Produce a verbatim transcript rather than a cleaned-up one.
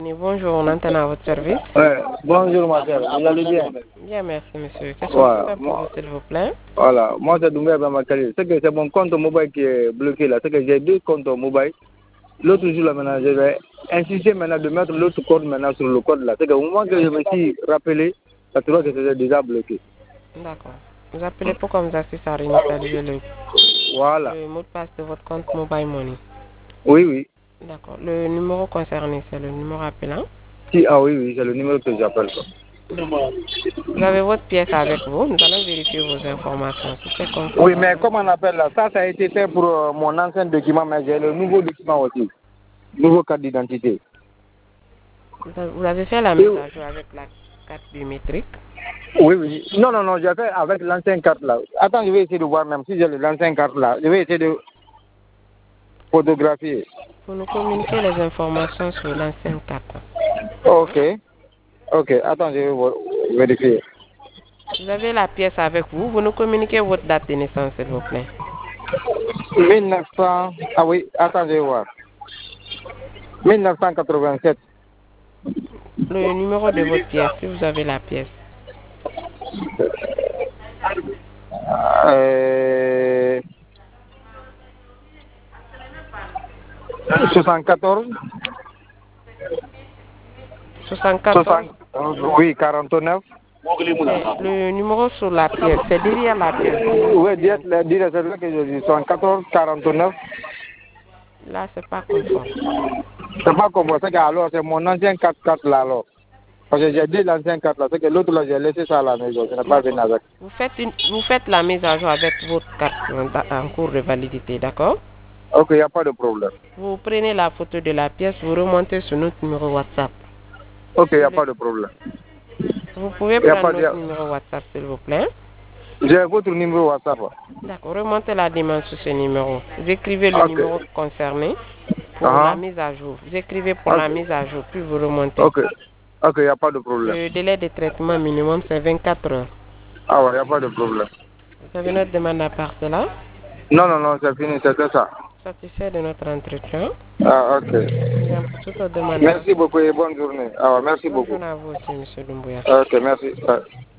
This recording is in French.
Bonjour, on entend à votre service. Ouais, bonjour ma soeur, vous allez bien? Bien, merci monsieur. Qu'est-ce qu'on peut Voilà, faire pour vous, moi, s'il vous plaît? voilà, moi c'est Doumbé Bamakali. C'est que c'est mon compte mobile qui est bloqué là. C'est que j'ai deux comptes mobile. L'autre jour là maintenant, je vais insister maintenant de mettre l'autre compte maintenant sur le code là. C'est qu'au moment que je me suis rappelé, ça se voit que c'était déjà bloqué. D'accord. Vous appelez pour qu'on vous assiste à réinitialiser le, Voilà. le mot de passe de votre compte Mobile Money. Oui, oui. D'accord. Le numéro concerné, c'est le numéro appelant. Si, ah oui, oui, c'est le numéro que j'appelle. D'accord. Vous avez votre pièce avec vous. Nous allons vérifier vos informations. Si c'est Oui, conforme mais avec... comment on appelle là? Ça, ça a été fait pour euh, mon ancien document, mais j'ai le nouveau document aussi. Nouveau carte d'identité. Vous avez fait la mise à jour avec la carte biométrique? Oui, oui. Non, non, non, j'ai fait avec l'ancienne carte là. Attends, je vais essayer de voir même si j'ai l'ancienne carte là. Je vais essayer de photographier. Vous nous communiquez les informations sur l'ancienne carte. Ok. Ok, attends, je vais vo- vérifier. Vous avez la pièce avec vous. Vous nous communiquez votre date de naissance, s'il vous plaît. mille neuf cents. Ah oui, attends, je vais voir. mille neuf cent quatre-vingt-sept. Le numéro de votre pièce, si vous avez la pièce. Euh, soixante-quatorze. soixante-quatorze. soixante, oui, quarante-neuf. C'est le numéro sur la pièce. C'est derrière la pièce. Oui, dites, dites, c'est là que je dis. soixante-quatorze, quarante-neuf. Là, c'est pas conforme. C'est pas comme ça, alors c'est mon ancien quatre quatre là alors. Parce que j'ai dit l'ancien quatre là, c'est que l'autre là j'ai laissé ça à la maison, je n'ai pas venu D'accord. avec. Vous faites, une, vous faites la mise à jour avec votre carte en, en cours de validité, d'accord? Ok, il n'y a pas de problème. Vous prenez la photo de la pièce, vous remontez sur notre numéro WhatsApp. Ok, il n'y Sur a le- pas de problème. Vous pouvez Il n'y a prendre pas de... notre numéro WhatsApp, s'il vous plaît. J'ai votre numéro WhatsApp. D'accord. Remontez la demande sur ce numéro. Vous écrivez le Ok. numéro concerné pour la Uh-huh. mise à jour. Vous écrivez pour la Ok. mise à jour, puis vous remontez. Ok, ok, il n'y a pas de problème. Le délai de traitement minimum, c'est vingt-quatre heures. Ah ouais, il n'y a pas de problème. Vous avez notre demande à part cela? Non, non, non, c'est fini, c'était ça. Satisfait de notre entretien. Ah, ok. Bien, pour toute autre demande à Merci beaucoup et bonne journée. Ah ouais, merci bonne beaucoup. journée à vous aussi, monsieur Doumbouya. Ok, merci. Ouais.